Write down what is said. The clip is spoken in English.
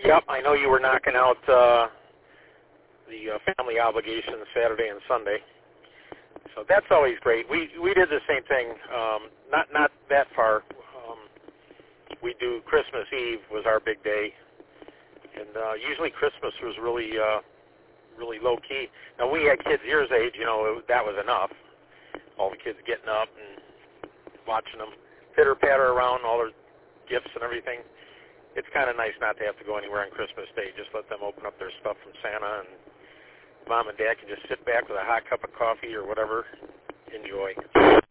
Yep, I know you were knocking out the family obligations Saturday and Sunday, so that's always great. We did the same thing, not that far. We do Christmas Eve was our big day, and usually Christmas was really low key. Now we had kids your age, that was enough. All the kids getting up and watching them pitter patter around, all their gifts and everything. It's kind of nice not to have to go anywhere on Christmas Day. Just let them open up their stuff from Santa, and Mom and Dad can just sit back with a hot cup of coffee or whatever. Enjoy.